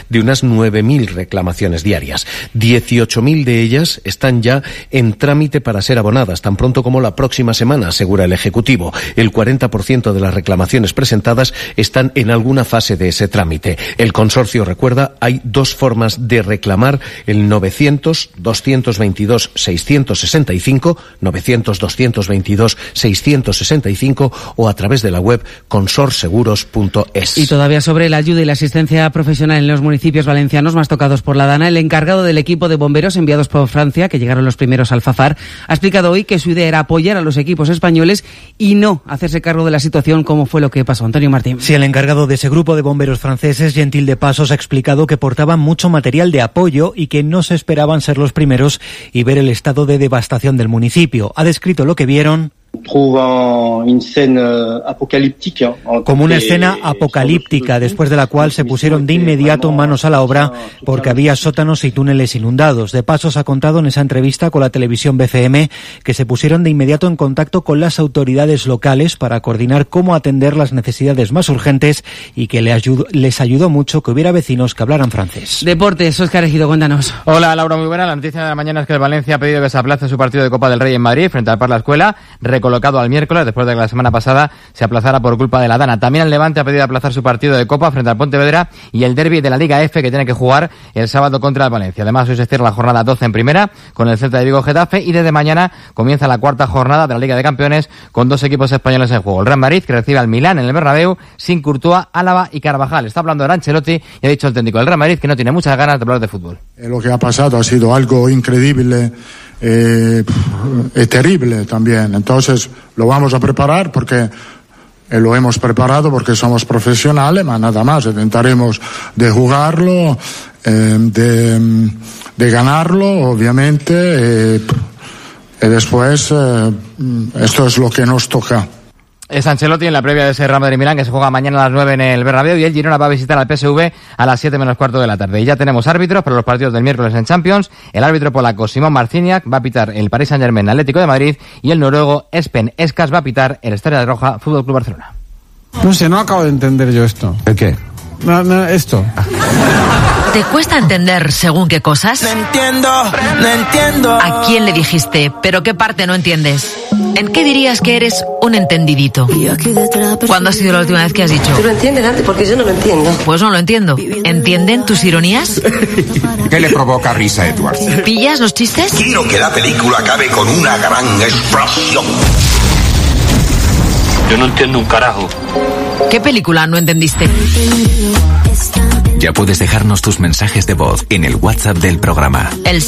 de unas 9.000 reclamaciones diarias. 18.000 de ellas están ya en trámite para ser abonadas, tan pronto como la próxima semana, asegura el Ejecutivo. El 40% de las reclamaciones presentadas están en alguna fase de ese trámite. El consorcio recuerda, hay dos formas de reclamar: el 900-222-665, 900-222-665, o a través de la web consorseguros.es. Y todavía sobre la ayuda y la asistencia profesional en los municipios valencianos más tocados por la Dana, el encargado del equipo de bomberos enviados por Francia, que llegaron los primeros al Alfafar, ha explicado hoy que su idea era apoyar a los equipos españoles y no hacerse cargo de la situación, como fue lo que pasó. Antonio Martín. Sí, el encargado de ese grupo de bomberos franceses, Gentil de Pasos, ha explicado que portaban mucho material de apoyo y que no se esperaban ser los primeros y ver el estado de devastación del municipio. Ha descrito lo que vieron como una escena apocalíptica, después de la cual se pusieron de inmediato manos a la obra porque había sótanos y túneles inundados. De Pasos ha contado en esa entrevista con la televisión BCM que se pusieron de inmediato en contacto con las autoridades locales para coordinar cómo atender las necesidades más urgentes y que les ayudó mucho que hubiera vecinos que hablaran francés. Deportes, Óscar Ejido, cuéntanos. Hola, Laura, muy buena. La noticia de la mañana es que el Valencia ha pedido que se aplace su partido de Copa del Rey en Madrid frente al Parla Escuela, recolocado al miércoles después de que la semana pasada se aplazara por culpa de la Dana. También el Levante ha pedido aplazar su partido de Copa frente al Pontevedra y el derbi de la Liga F, que tiene que jugar el sábado contra el Valencia. Además, hoy se cierra la jornada 12 en primera con el Celta de Vigo Getafe y desde mañana comienza la cuarta jornada de la Liga de Campeones con dos equipos españoles en juego. El Real Madrid, que recibe al Milán en el Bernabéu sin Courtois, Álava y Carvajal. Está hablando de Ancelotti y ha dicho el técnico del Real Madrid que no tiene muchas ganas de hablar de fútbol. Lo que ha pasado ha sido algo increíble. Es terrible también, entonces lo vamos a preparar porque lo hemos preparado porque somos profesionales, más nada más. Intentaremos de jugarlo, de ganarlo, obviamente, y después esto es lo que nos toca. Es Ancelotti en la previa de ese Real Madrid-Milán que se juega mañana a las 9 en el Bernabéu, y el Girona va a visitar al PSV a las 7 menos cuarto de la tarde. Y ya tenemos árbitros para los partidos del miércoles en Champions. El árbitro polaco Simón Marciniak va a pitar el Paris Saint-Germain Atlético de Madrid y el noruego Espen Eskas va a pitar el Estrella Roja Fútbol Club Barcelona. No sé, no acabo de entender yo esto. ¿El qué? Esto. ¿Te cuesta entender según qué cosas? No entiendo. ¿A quién le dijiste? ¿Pero qué parte no entiendes? ¿En qué dirías que eres un entendidito? ¿Cuándo ha sido la última vez que has dicho? Tú lo entiendes, Dante, porque yo no lo entiendo. Pues no lo entiendo. ¿Entienden tus ironías? ¿Qué le provoca risa a Edward? ¿Pillas los chistes? Quiero que la película acabe con una gran explosión. Yo no entiendo un carajo. ¿Qué película no entendiste? Ya puedes dejarnos tus mensajes de voz en el WhatsApp del programa. El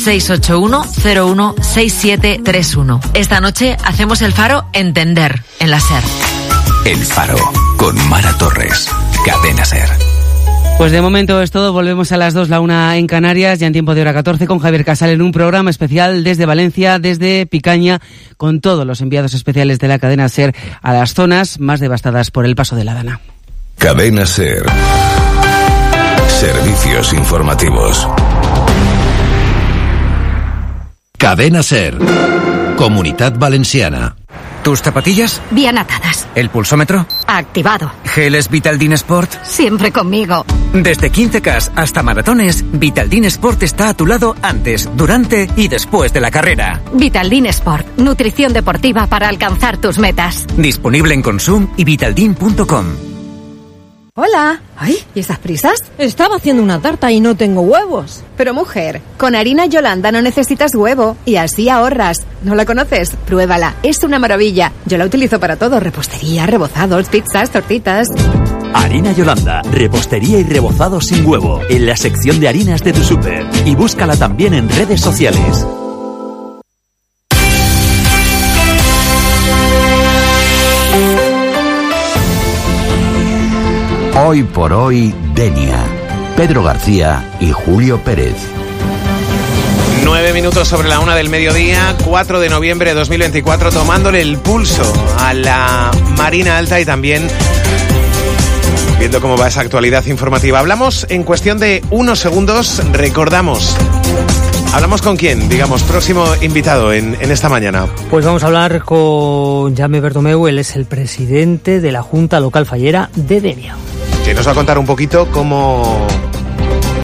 681-016731. Esta noche hacemos el Faro Entender en la SER. El Faro, con Mara Torres. Cadena SER. Pues de momento es todo. Volvemos a las 2, la 1 en Canarias, ya en tiempo de hora 14, con Javier Casal en un programa especial desde Valencia, desde Picaña, con todos los enviados especiales de la cadena SER a las zonas más devastadas por el paso de la Dana. Cadena SER. Servicios informativos. Cadena SER. Comunitat Valenciana. ¿Tus zapatillas? Bien atadas. ¿El pulsómetro? Activado. ¿Geles Vitaldin Sport? Siempre conmigo. Desde 15K hasta maratones, Vitaldin Sport está a tu lado antes, durante y después de la carrera. Vitaldin Sport. Nutrición deportiva para alcanzar tus metas. Disponible en Consum y vitaldin.com. Hola. Ay, ¿y esas prisas? Estaba haciendo una tarta y no tengo huevos. Pero mujer, con harina Yolanda no necesitas huevo y así ahorras. ¿No la conoces? Pruébala, es una maravilla. Yo la utilizo para todo, repostería, rebozados, pizzas, tortitas. Harina Yolanda, repostería y rebozados sin huevo, en la sección de harinas de tu súper. Y búscala también en redes sociales. Hoy por hoy, Denia. Pedro García y Julio Pérez. 9 minutos sobre la 1 del mediodía, 4 de noviembre de 2024, tomándole el pulso a la Marina Alta y también viendo cómo va esa actualidad informativa. Hablamos en cuestión de unos segundos, recordamos. ¿Hablamos con quién? Digamos, próximo invitado en esta mañana. Pues vamos a hablar con Jaume Bertomeu, él es el presidente de la Junta Local Fallera de Denia. Que nos va a contar un poquito cómo